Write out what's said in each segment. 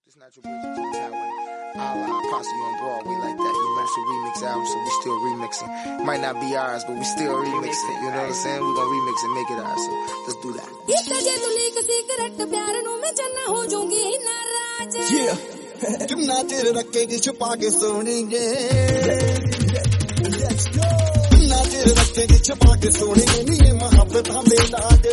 This Natural Bridge James Highway. I'll posse you on Broadway like that, you know, it's a remix album, so we still remixing. It might not be ours, but we still remixing, you know what I'm saying? We're gonna remix and make it ours, so let's do that. Yeah, कितना चिर रखेगी छुपा के सोनेंगे, let's go. कितना चिर रखेगी छुपा के सोनेंगे, ये मोहब्बत हमें लागे.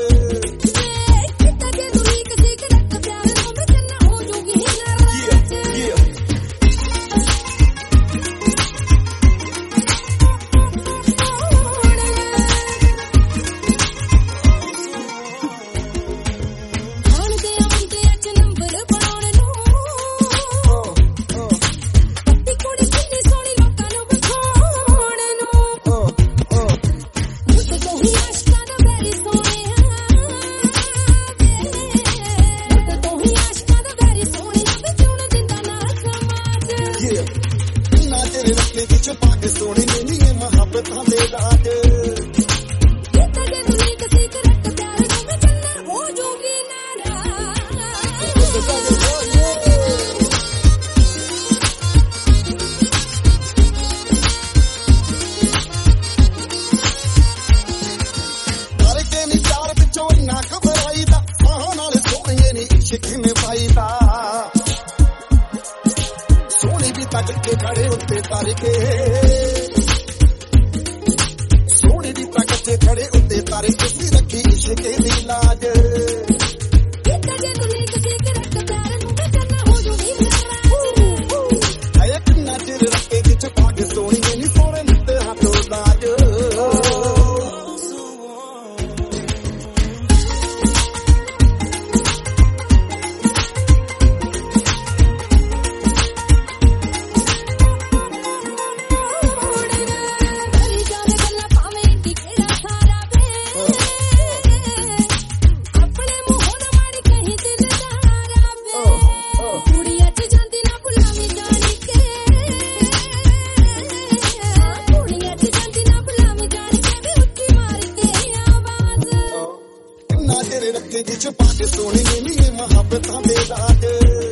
सोनी भी तक के खड़े उत्ते तारे के, सोनी भी तक के खड़े उत्ते तारे के, रखी इश्क के लाज. कितना चिर रखेगी छुपा के सोनी नहीं सोने मिलते हाथों लाज. छुपा के सोने में मोहब्बत हमें लागे.